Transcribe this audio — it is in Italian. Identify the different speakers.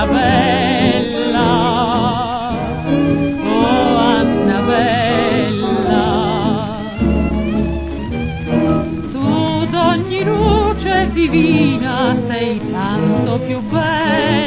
Speaker 1: Annabella, oh Annabella, tu d'ogni luce divina sei tanto più bella.